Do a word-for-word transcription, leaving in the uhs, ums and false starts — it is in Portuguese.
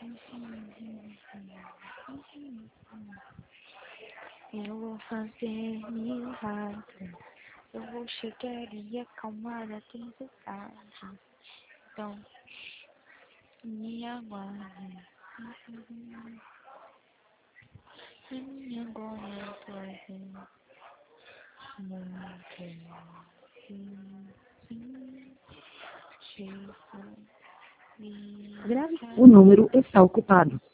Eu vou fazer milagre. Eu vou chegar e acalmar a tempestade. Então, me aguarde. A minha glória trazer muito. Grave. O número está ocupado.